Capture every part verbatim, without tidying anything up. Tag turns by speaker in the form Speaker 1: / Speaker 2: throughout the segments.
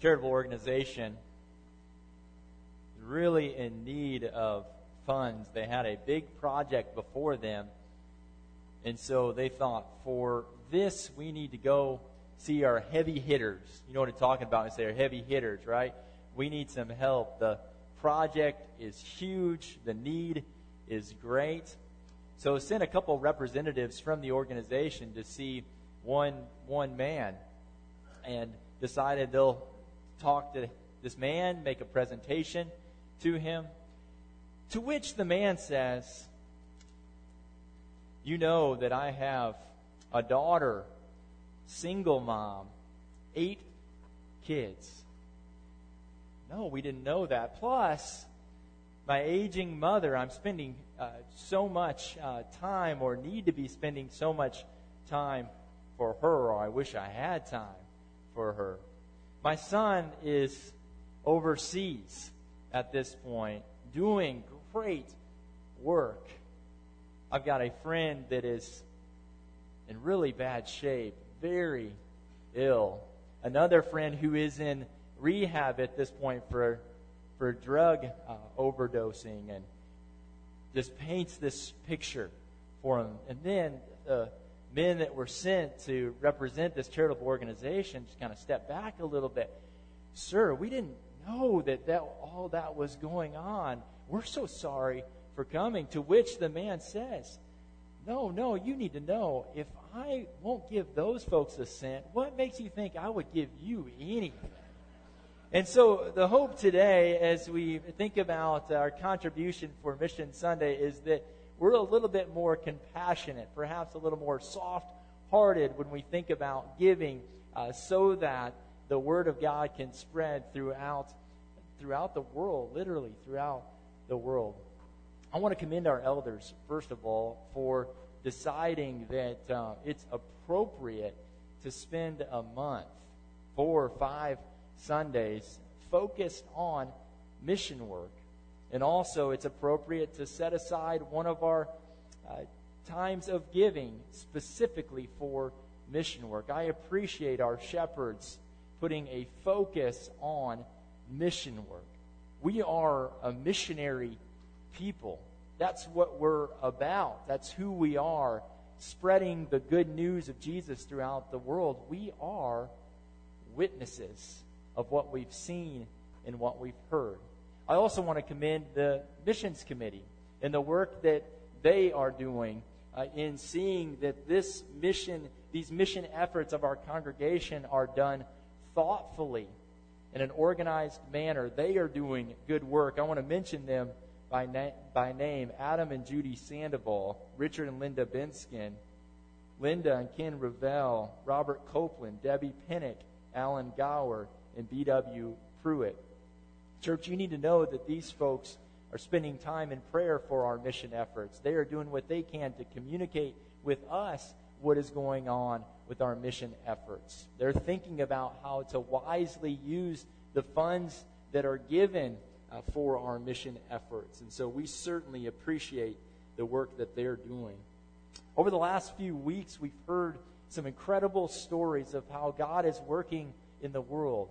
Speaker 1: charitable organization is really in need of funds. They had a big project before them, and so they thought, for this, we need to go see our heavy hitters. You know what I'm talking about? I say our heavy hitters, right? We need some help. The project is huge. The need is great. So sent a couple representatives from the organization to see one one man, and decided they'll talk to this man, make a presentation to him, to which the man says, "You know that I have a daughter, single mom, eight kids." "No, we didn't know that. Plus, my aging mother, I'm spending uh, so much uh, time, or need to be spending so much time for her, or I wish I had time for her. My son is overseas at this point, doing great work. I've got a friend that is in really bad shape, very ill. Another friend who is in rehab at this point for for drug uh, overdosing," and just paints this picture for him. And then the men that were sent to represent this charitable organization just kind of stepped back a little bit. "Sir, we didn't know that, that all that was going on. We're so sorry for coming." To which the man says, No, no, you need to know, if I won't give those folks a cent, what makes you think I would give you anything? And so the hope today, as we think about our contribution for Mission Sunday, is that we're a little bit more compassionate, perhaps a little more soft-hearted when we think about giving, uh, so that the Word of God can spread throughout, throughout the world, literally throughout the world. I want to commend our elders, first of all, for deciding that uh, it's appropriate to spend a month, four or five Sundays, focused on mission work. And also, it's appropriate to set aside one of our uh, times of giving specifically for mission work. I appreciate our shepherds putting a focus on mission work. We are a missionary people. That's what we're about. That's who we are, spreading the good news of Jesus throughout the world. We are witnesses of what we've seen and what we've heard. I also want to commend the missions committee and the work that they are doing uh, in seeing that this mission, these mission efforts of our congregation are done thoughtfully in an organized manner. They are doing good work. I want to mention them by, na- by name: Adam and Judy Sandoval, Richard and Linda Benskin, Linda and Ken Revelle, Robert Copeland, Debbie Pinnock, Alan Gower, and B W Pruitt. Church, you need to know that these folks are spending time in prayer for our mission efforts. They are doing what they can to communicate with us what is going on with our mission efforts. They're thinking about how to wisely use the funds that are given uh, for our mission efforts. And so we certainly appreciate the work that they're doing. Over the last few weeks, we've heard some incredible stories of how God is working in the world.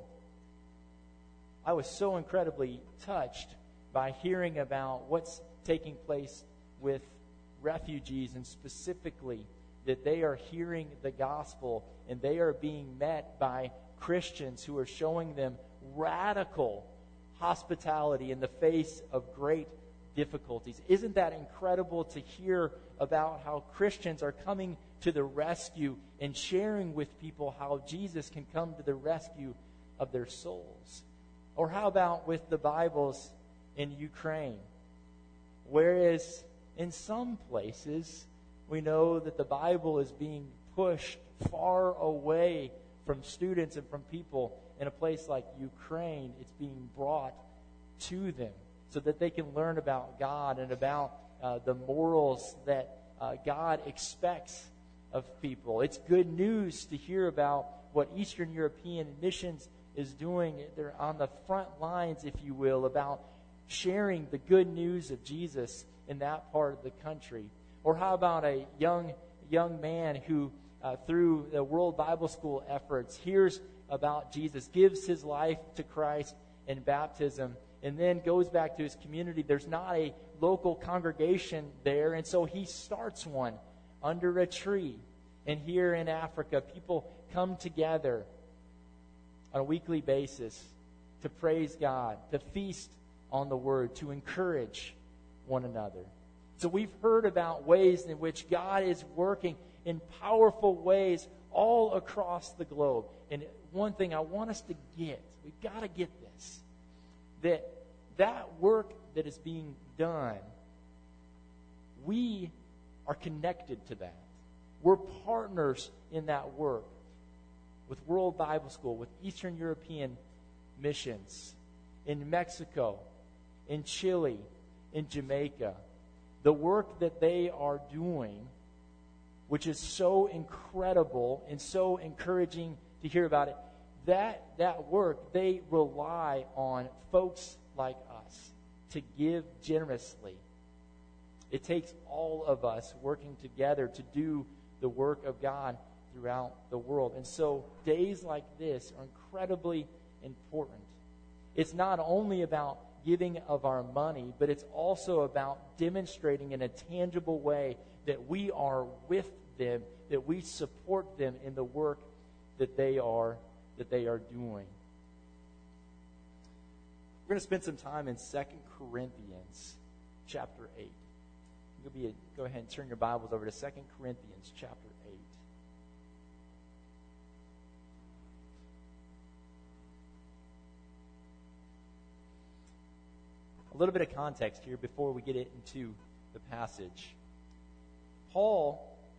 Speaker 1: I was so incredibly touched by hearing about what's taking place with refugees, and specifically that they are hearing the gospel and they are being met by Christians who are showing them radical hospitality in the face of great difficulties. Isn't that incredible to hear about how Christians are coming to the rescue and sharing with people how Jesus can come to the rescue of their souls? Or how about with the Bibles in Ukraine? Whereas in some places, we know that the Bible is being pushed far away from students and from people. In a place like Ukraine, it's being brought to them so that they can learn about God and about uh, the morals that uh, God expects of people. It's good news to hear about what Eastern European missions is doing. They're on the front lines, if you will, about sharing the good news of Jesus in that part of the country. Or how about a young young man who, uh, through the World Bible School efforts, hears about Jesus, gives his life to Christ in baptism, and then goes back to his community. There's not a local congregation there, and so he starts one under a tree. And here in Africa, people come together on a weekly basis to praise God, to feast on the Word, to encourage one another. So we've heard about ways in which God is working in powerful ways all across the globe. And one thing I want us to get, we've got to get this, that that work that is being done, we are connected to that. We're partners in that work with World Bible School, with Eastern European missions, in Mexico, in Chile, in Jamaica. The work that they are doing, which is so incredible and so encouraging to hear about it, that, that work, they rely on folks like us to give generously. It takes all of us working together to do the work of God throughout the world. And so days like this are incredibly important. It's not only about giving of our money, but it's also about demonstrating in a tangible way that we are with them, that we support them in the work that they are that they are doing. We're going to spend some time in Second Corinthians chapter eight. You'll be a, go ahead and turn your Bibles over to Second Corinthians chapter eight. A little bit of context here before we get into the passage. Paul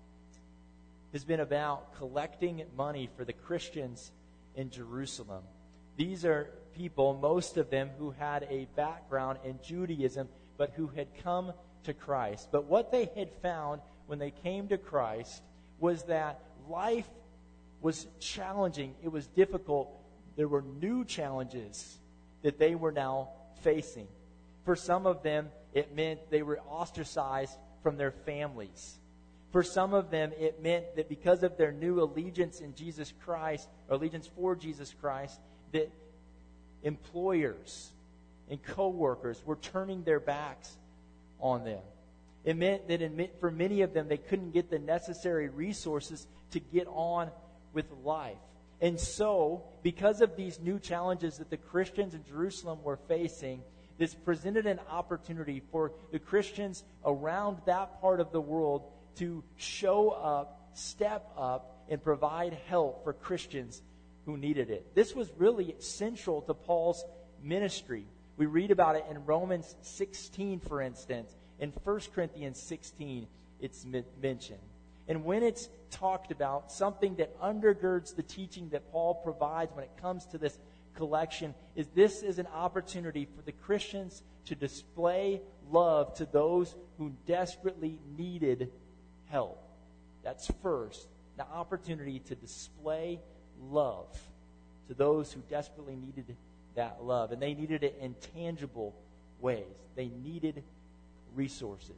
Speaker 1: has been about collecting money for the Christians in Jerusalem. These are people, most of them, who had a background in Judaism, but who had come to Christ. But what they had found when they came to Christ was that life was challenging. It was difficult. There were new challenges that they were now facing. For some of them, it meant they were ostracized from their families. For some of them, it meant that because of their new allegiance in Jesus Christ, or allegiance for Jesus Christ, that employers and co-workers were turning their backs on them. It meant that in, for many of them, they couldn't get the necessary resources to get on with life. And so, because of these new challenges that the Christians in Jerusalem were facing, this presented an opportunity for the Christians around that part of the world to show up, step up, and provide help for Christians who needed it. This was really central to Paul's ministry. We read about it in Romans sixteen, for instance. In First Corinthians sixteen, it's mentioned. And when it's talked about, something that undergirds the teaching that Paul provides when it comes to this collection is this is an opportunity for the Christians to display love to those who desperately needed help. That's first, the opportunity to display love to those who desperately needed that love. And they needed it in tangible ways. They needed resources.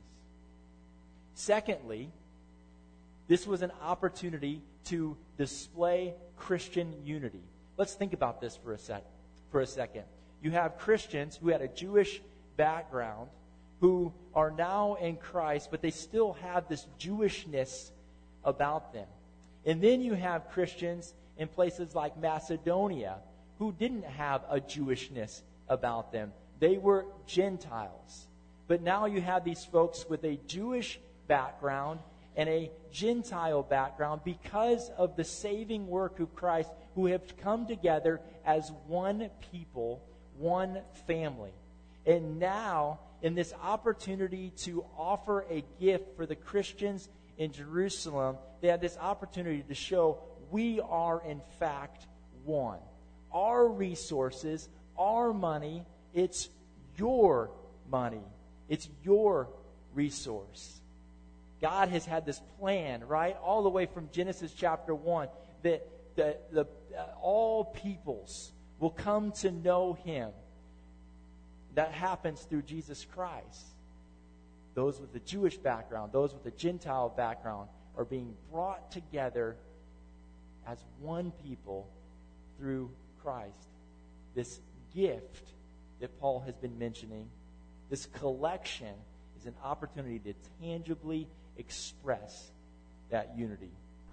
Speaker 1: Secondly, this was an opportunity to display Christian unity. Let's think about this for a sec, for a second. You have Christians who had a Jewish background who are now in Christ, but they still have this Jewishness about them. And then you have Christians in places like Macedonia who didn't have a Jewishness about them. They were Gentiles. But now you have these folks with a Jewish background and a Gentile background because of the saving work of Christ, who have come together as one people, one family. And now, in this opportunity to offer a gift for the Christians in Jerusalem, they had this opportunity to show we are in fact one. Our resources, our money, it's your money. It's your resource. God has had this plan, right, all the way from Genesis chapter one, that the, the, uh, all peoples will come to know Him. That happens through Jesus Christ. Those with the Jewish background, those with the Gentile background are being brought together as one people through Christ. This gift that Paul has been mentioning, this collection, is an opportunity to tangibly express that unity.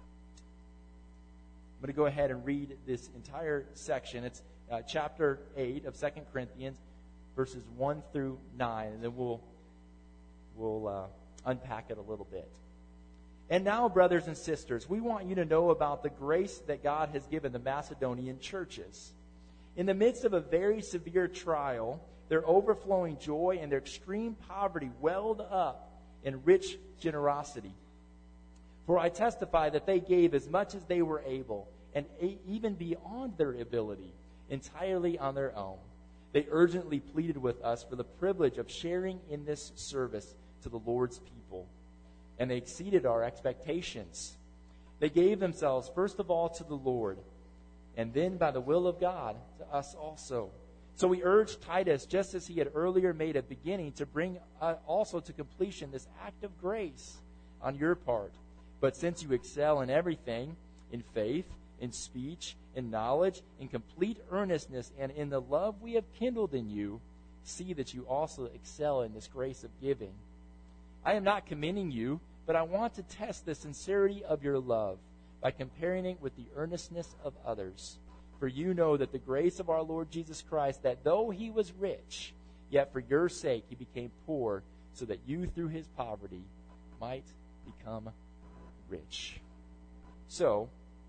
Speaker 1: I'm going to go ahead and read this entire section. It's uh, chapter eight of Second Corinthians, verses one through nine, and then we'll we'll uh, unpack it a little bit. And now, brothers and sisters, we want you to know about the grace that God has given the Macedonian churches. In the midst of a very severe trial, their overflowing joy and their extreme poverty welled up in rich generosity. For I testify that they gave as much as they were able, and even beyond their ability, entirely on their own. They urgently pleaded with us for the privilege of sharing in this service to the Lord's people. And they exceeded our expectations. They gave themselves first of all to the Lord, and then by the will of God to us also. So we urged Titus, just as he had earlier made a beginning, to bring uh, also to completion this act of grace on your part. But since you excel in everything, in faith, in speech, in knowledge, in complete earnestness, and in the love we have kindled in you, see that you also excel in this grace of giving. I am not commending you, but I want to test the sincerity of your love by comparing it with the earnestness of others. For you know that the grace of our Lord Jesus Christ, that though he was rich, yet for your sake he became poor, so that you through his poverty might become rich. So,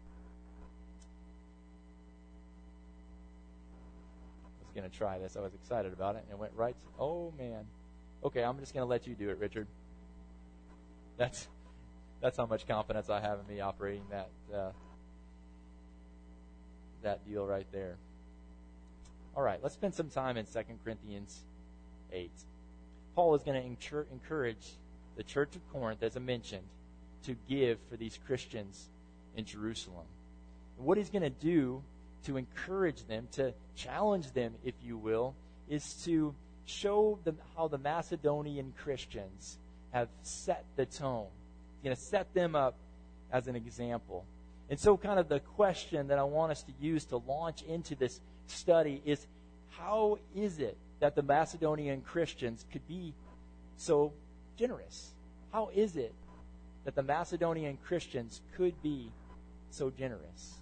Speaker 1: I was going to try this. I was excited about it, and it went right to, oh man. Okay, I'm just going to let you do it, Richard. That's that's how much confidence I have in me operating that uh, that deal right there. All right, let's spend some time in Second Corinthians eight. Paul is going to encourage the church of Corinth, as I mentioned, to give for these Christians in Jerusalem. And what he's going to do to encourage them, to challenge them, if you will, is to show them how the Macedonian Christians have set the tone. He's going to set them up as an example. And so kind of the question that I want us to use to launch into this study is, how is it that the Macedonian Christians could be so generous? How is it that the Macedonian Christians could be so generous?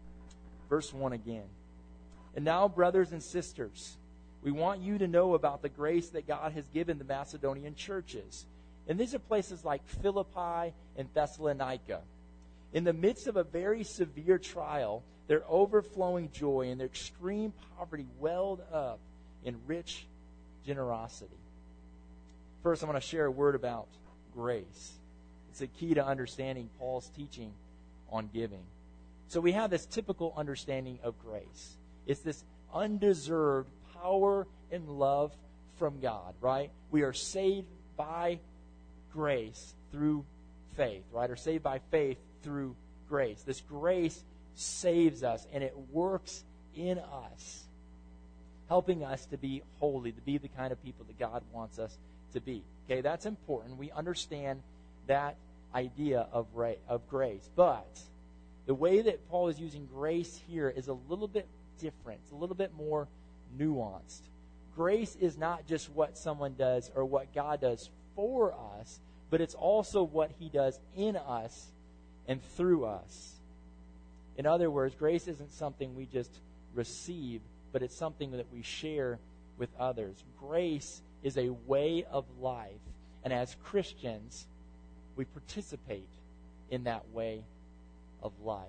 Speaker 1: Verse one again. And now, brothers and sisters, we want you to know about the grace that God has given the Macedonian churches. And these are places like Philippi and Thessalonica. In the midst of a very severe trial, their overflowing joy and their extreme poverty welled up in rich generosity. First, I want to share a word about grace. It's a key to understanding Paul's teaching on giving. So we have this typical understanding of grace. It's this undeserved power and love from God, right? We are saved by grace through faith, right? Or saved by faith through grace. This grace saves us, and it works in us, helping us to be holy, to be the kind of people that God wants us to be. Okay, that's important. We understand that idea of ra- of grace. But the way that Paul is using grace here is a little bit different. It's a little bit more nuanced. Grace is not just what someone does or what God does for us, but it's also what he does in us and through us. In other words, grace isn't something we just receive, but it's something that we share with others. Grace is a way of life, and as Christians, we participate in that way of life.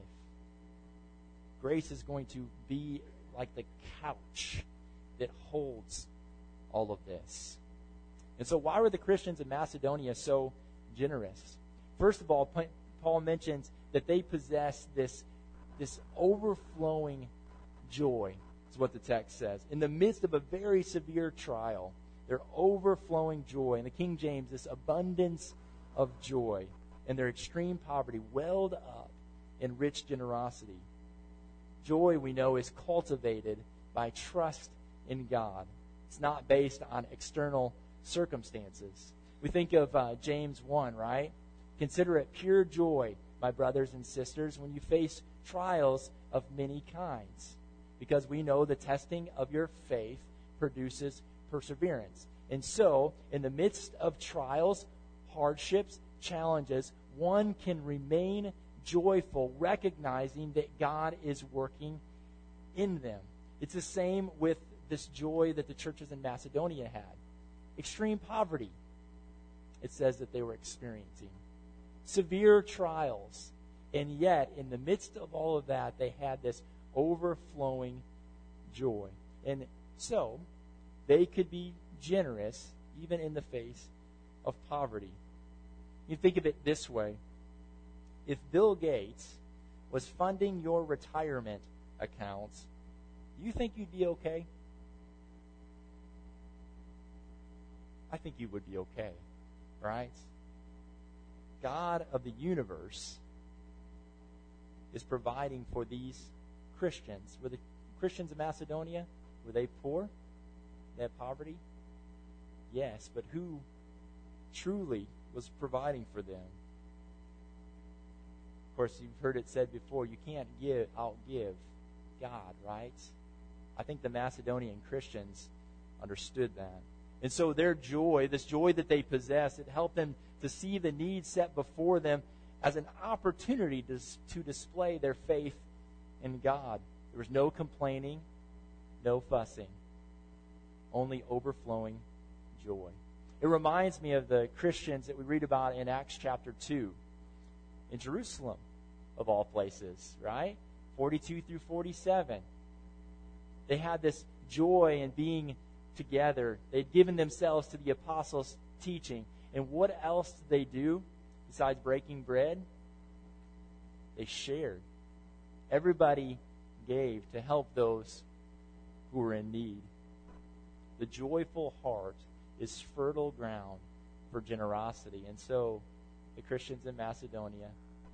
Speaker 1: Grace is going to be like the couch that holds all of this. And so why were the Christians in Macedonia so generous? First of all, Paul mentions that they possess this, this overflowing joy, is what the text says. In the midst of a very severe trial, their overflowing joy. In the King James, this abundance of joy. And their extreme poverty welled up in rich generosity. Joy, we know, is cultivated by trust in God. It's not based on external circumstances. We think of uh, James one, right? Consider it pure joy, my brothers and sisters, when you face trials of many kinds, because we know the testing of your faith produces perseverance. And so, in the midst of trials, hardships, challenges, one can remain joyful, recognizing that God is working in them. It's the same with this joy that the churches in Macedonia had. Extreme poverty, it says that they were experiencing. Severe trials. And yet, in the midst of all of that, they had this overflowing joy. And so, they could be generous even in the face of poverty. You think of it this way. If Bill Gates was funding your retirement accounts, do you think you'd be okay? I think you would be okay, right? God of the universe is providing for these Christians. Were the Christians of Macedonia, were they poor? They had poverty? Yes, but who truly was providing for them? Of course, you've heard it said before, you can't give, outgive God, right? I think the Macedonian Christians understood that. And so their joy, this joy that they possess, it helped them to see the need set before them as an opportunity to, to display their faith in God. There was no complaining, no fussing, only overflowing joy. It reminds me of the Christians that we read about in Acts chapter two in Jerusalem, of all places, right? forty-two through forty-seven. They had this joy in being together. They'd given themselves to the apostles' teaching. And what else did they do besides breaking bread? They shared. Everybody gave to help those who were in need. The joyful heart is fertile ground for generosity. And so, the Christians in Macedonia,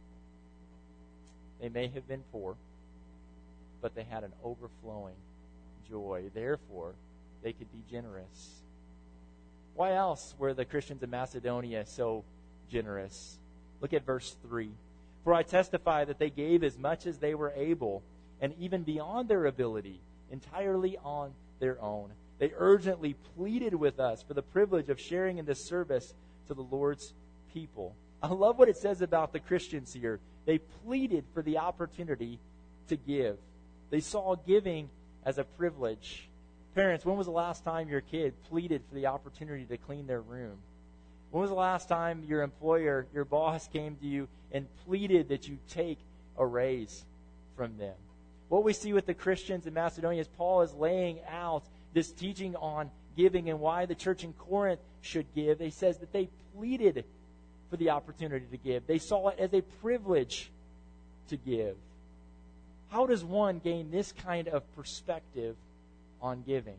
Speaker 1: they may have been poor, but they had an overflowing joy. Therefore, they could be generous. Why else were the Christians in Macedonia so generous? Look at verse three. For I testify that they gave as much as they were able, and even beyond their ability, entirely on their own. They urgently pleaded with us for the privilege of sharing in this service to the Lord's people. I love what it says about the Christians here. They pleaded for the opportunity to give. They saw giving as a privilege. Parents, when was the last time your kid pleaded for the opportunity to clean their room? When was the last time your employer, your boss came to you and pleaded that you take a raise from them? What we see with the Christians in Macedonia is Paul is laying out this teaching on giving and why the church in Corinth should give. He says that they pleaded for the opportunity to give. They saw it as a privilege to give. How does one gain this kind of perspective on giving?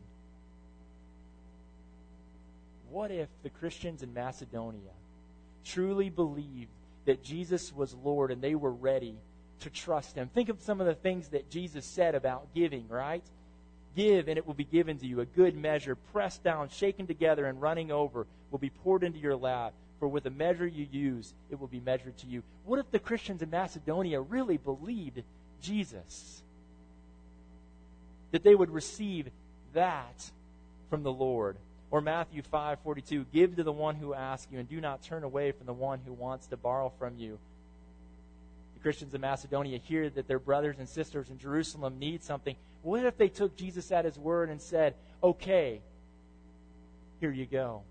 Speaker 1: What if the Christians in Macedonia truly believed that Jesus was Lord and they were ready to trust Him? Think of some of the things that Jesus said about giving, right? Give and it will be given to you. A good measure, pressed down, shaken together, and running over will be poured into your lap. For with the measure you use, it will be measured to you. What if the Christians in Macedonia really believed Jesus? That they would receive that from the Lord. Or Matthew five forty-two, give to the one who asks you, and do not turn away from the one who wants to borrow from you. The Christians in Macedonia hear that their brothers and sisters in Jerusalem need something. What if they took Jesus at His word and said, okay, here you go.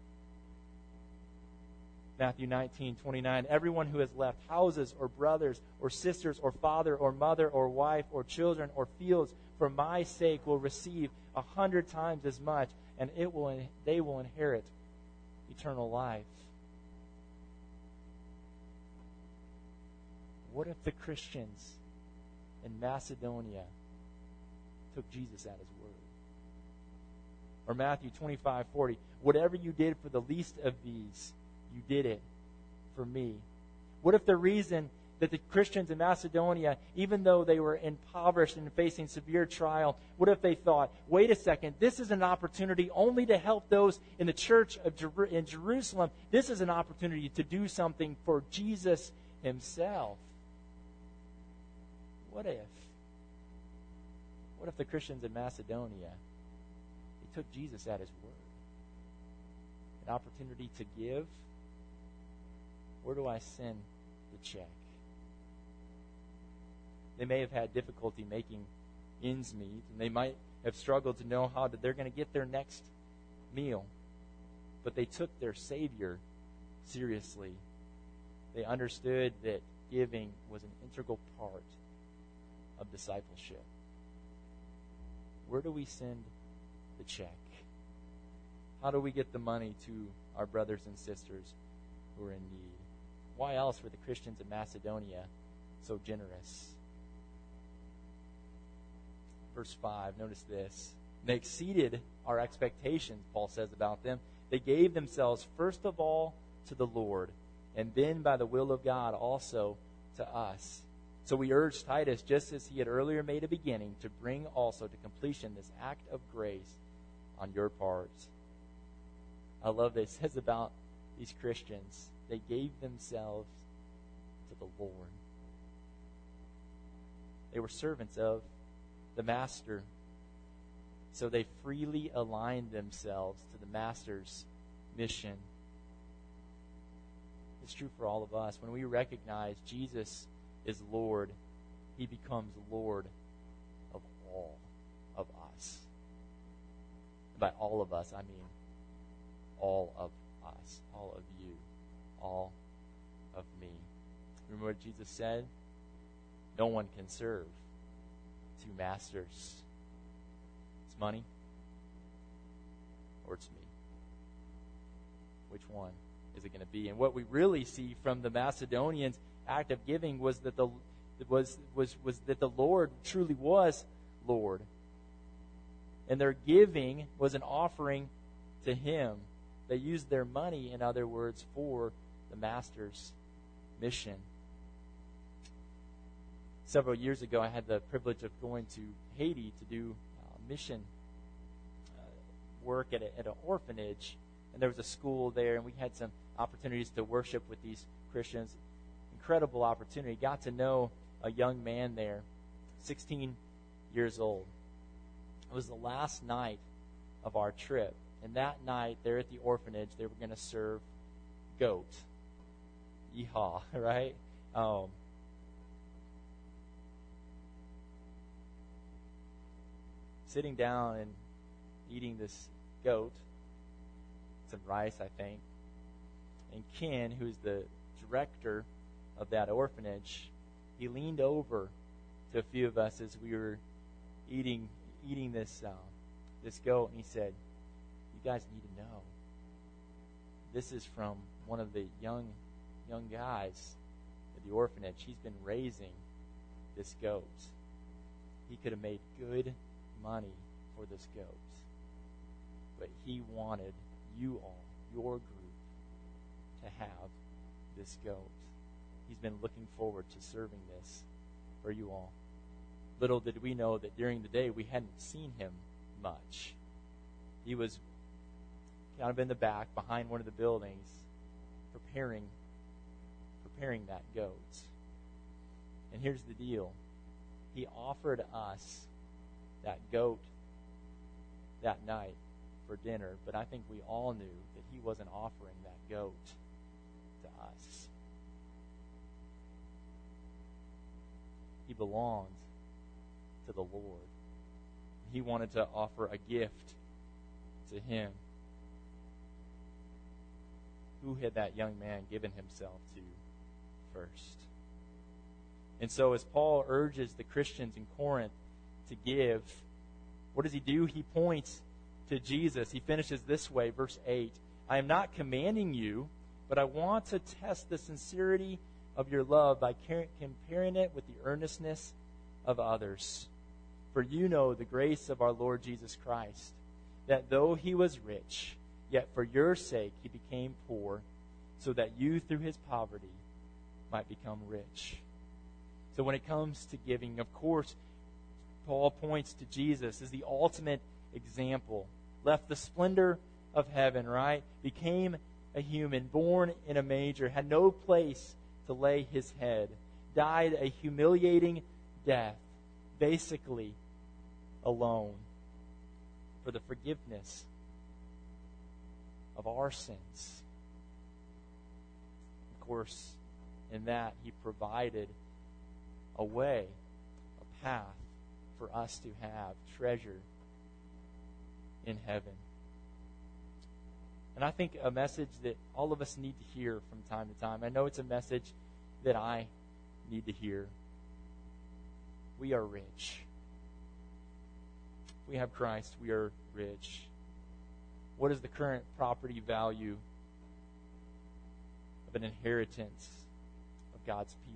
Speaker 1: Matthew nineteen twenty-nine, everyone who has left houses or brothers or sisters or father or mother or wife or children or fields for my sake will receive a hundred times as much, and it will they will inherit eternal life. What if the Christians in Macedonia took Jesus at His word? Or Matthew twenty-five forty, whatever you did for the least of these, you did it for me. What if the reason that the Christians in Macedonia, even though they were impoverished and facing severe trial, what if they thought, wait a second, this is an opportunity only to help those in the church of Jer- in Jerusalem. This is an opportunity to do something for Jesus Himself. what if? What if the Christians in Macedonia, they took Jesus at his word? An opportunity to give? Where do I send the check? They may have had difficulty making ends meet, and they might have struggled to know how they're going to get their next meal. But they took their Savior seriously. They understood that giving was an integral part of discipleship. Where do we send the check? How do we get the money to our brothers and sisters who are in need? Why else were the Christians in Macedonia so generous? Verse five, notice this. They exceeded our expectations, Paul says about them. They gave themselves first of all to the Lord, and then by the will of God also to us. So we urge Titus, just as he had earlier made a beginning, to bring also to completion this act of grace on your part. I love that it says about these Christians, they gave themselves to the Lord. They were servants of the Master, so they freely aligned themselves to the Master's mission. It's true for all of us. When we recognize Jesus is Lord, he becomes Lord of all of us. And by all of us, I mean all of us, all of you, all of me. Remember what Jesus said? No one can serve two masters. It's money or it's me. Which one is it going to be? And what we really see from the Macedonians' act of giving was that the was was was that the Lord truly was Lord. And their giving was an offering to him. They used their money, in other words, for the Master's mission. Several years ago, I had the privilege of going to Haiti to do uh, mission uh, work at, a, at an orphanage. And there was a school there, and we had some opportunities to worship with these Christians. Incredible opportunity. Got to know a young man there, sixteen years old. It was the last night of our trip. And that night, there at the orphanage, they were going to serve goat. Yeehaw, right? Um, sitting down and eating this goat, some rice, I think. And Ken, who's the director of that orphanage, he leaned over to a few of us as we were eating eating this uh, this goat, and he said, "You guys need to know. This is from one of the young young guys at the orphanage. He's been raising this goat. He could have made good money for this goat, but he wanted you all, your group, to have this goat. He's been looking forward to serving this for you all." Little did we know that during the day we hadn't seen him much. He was kind of in the back behind one of the buildings preparing preparing that goat. And here's the deal. He offered us that goat that night for dinner, but I think we all knew that he wasn't offering that goat to us. He belonged to the Lord. He wanted to offer a gift to him. Who had that young man given himself to first? And so as Paul urges the Christians in Corinth to give, what does he do? He points to Jesus. He finishes this way, verse eight. "I am not commanding you, but I want to test the sincerity of your love by comparing it with the earnestness of others. For you know the grace of our Lord Jesus Christ, that though he was rich, yet for your sake he became poor, so that you through his poverty might become rich." So when it comes to giving, of course, Paul points to Jesus as the ultimate example. Left the splendor of heaven, right? Became a human, born in a manger, had no place to lay his head, died a humiliating death, basically alone, for the forgiveness of our sins. Of course, in that, He provided a way, a path for us to have treasure in heaven. And I think a message that all of us need to hear from time to time. I know it's a message that I need to hear. We are rich. If we have Christ, we are rich. What is the current property value of an inheritance of God's people?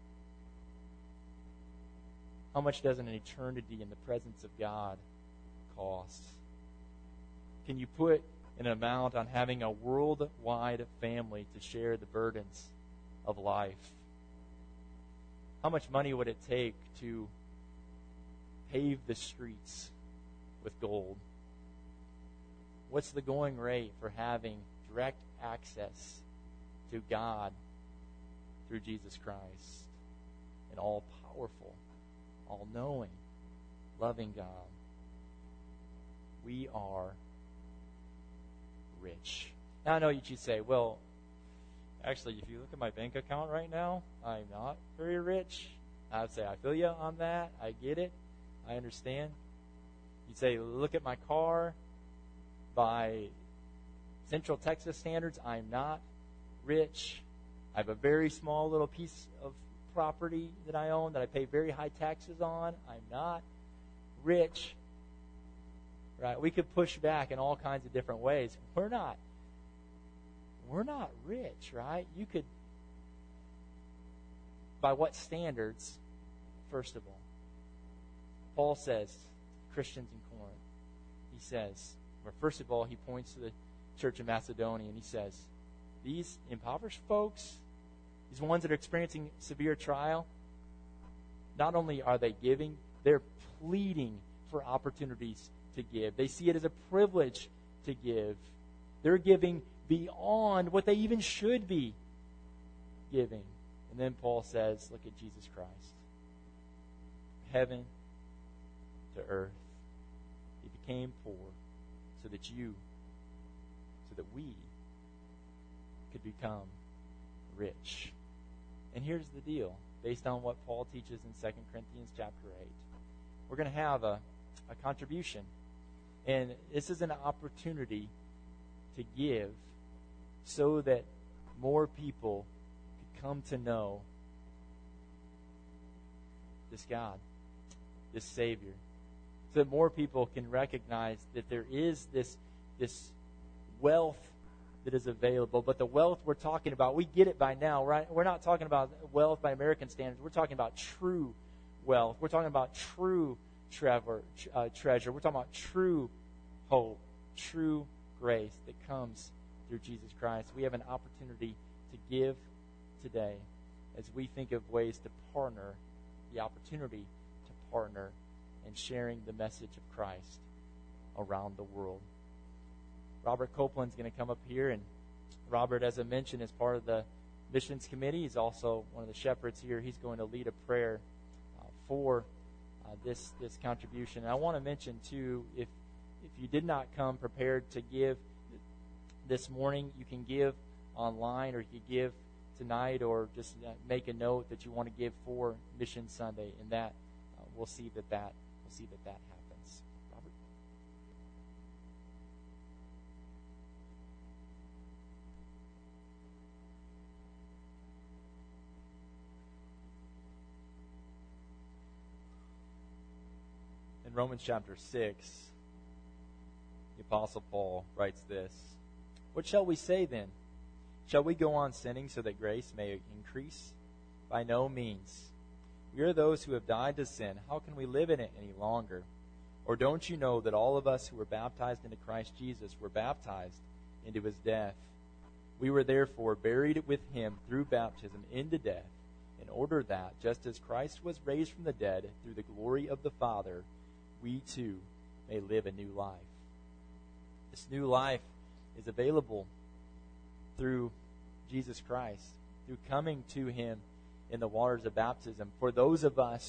Speaker 1: How much does an eternity in the presence of God cost? Can you put an amount on having a worldwide family to share the burdens of life? How much money would it take to pave the streets with gold? What's the going rate for having direct access to God through Jesus Christ, an all-powerful, all-knowing, loving God? We are rich. Now, I know you'd say, well, actually, if you look at my bank account right now, I'm not very rich. I would say, I feel you on that. I get it. I understand. You'd say, look at my car. By Central Texas standards, I'm not rich. I have a very small little piece of property that I own that I pay very high taxes on. I'm not rich. Right? We could push back in all kinds of different ways. We're not. We're not rich, right? You could. By what standards? First of all, Paul says, Christians in Corinth, he says, well, first of all, he points to the church of Macedonia and he says, these impoverished folks, these ones that are experiencing severe trial, not only are they giving, they're pleading for opportunities to give. They see it as a privilege to give. They're giving beyond what they even should be giving. And then Paul says, look at Jesus Christ. Heaven to earth. He became poor so that you, so that we could become rich. And here's the deal. Based on what Paul teaches in Second Corinthians chapter eight, we're going to have a, a contribution. And this is an opportunity to give so that more people could come to know this God, this Savior, so that more people can recognize that there is this, this wealth that is available. But the wealth we're talking about, we get it by now, right? We're not talking about wealth by American standards. We're talking about true wealth. We're talking about true treasure. Uh, treasure. We're talking about true hope, true grace that comes through Jesus Christ. We have an opportunity to give today as we think of ways to partner, the opportunity to partner in sharing the message of Christ around the world. Robert Copeland's going to come up here, and Robert, as I mentioned, is part of the missions committee. He's also one of the shepherds here. He's going to lead a prayer uh, for uh, this this contribution. And I want to mention too, if if you did not come prepared to give this morning, you can give online, or you can give tonight, or just uh, make a note that you want to give for Mission Sunday, and that uh, we'll see that that we'll see that that happens. Robert. In Romans chapter six, the Apostle Paul writes this: "What shall we say then? Shall we go on sinning so that grace may increase? By no means. We are those who have died to sin. How can we live in it any longer? Or don't you know that all of us who were baptized into Christ Jesus were baptized into his death? We were therefore buried with him through baptism into death, in order that, just as Christ was raised from the dead through the glory of the Father, we too may live a new life." This new life is available through Jesus Christ, through coming to him in the waters of baptism. For those of us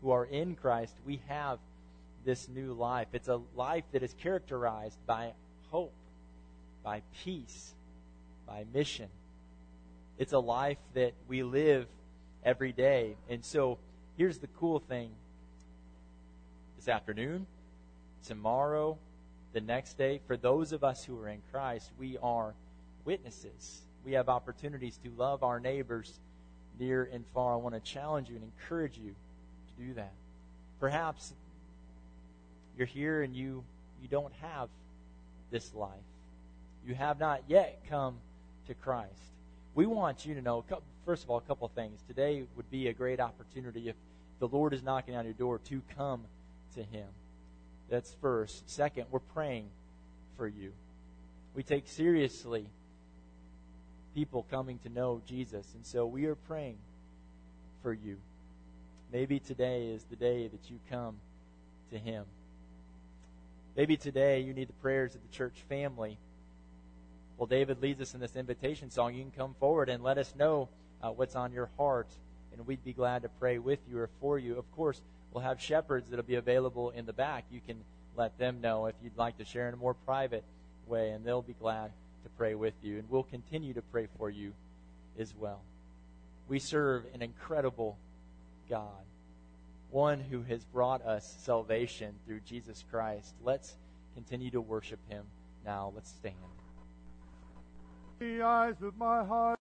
Speaker 1: who are in Christ, we have this new life. It's a life that is characterized by hope, by peace, by mission. It's a life that we live every day. And so here's the cool thing. This afternoon, tomorrow, the next day, for those of us who are in Christ, we are witnesses. We have opportunities to love our neighbors near and far. I want to challenge you and encourage you to do that. Perhaps you're here and you, you don't have this life. You have not yet come to Christ. We want you to know, first of all, a couple of things. Today would be a great opportunity if the Lord is knocking on your door to come to Him. That's first. Second, we're praying for you. We take seriously people coming to know Jesus, and so we are praying for you. Maybe today is the day that you come to Him. Maybe today you need the prayers of the church family. Well, David leads us in this invitation song. You can come forward and let us know uh, what's on your heart, and we'd be glad to pray with you or for you. Of course, we'll have shepherds that will be available in the back. You can let them know if you'd like to share in a more private way, and they'll be glad to pray with you. And we'll continue to pray for you as well. We serve an incredible God, one who has brought us salvation through Jesus Christ. Let's continue to worship Him now. Let's stand.
Speaker 2: The eyes of my heart.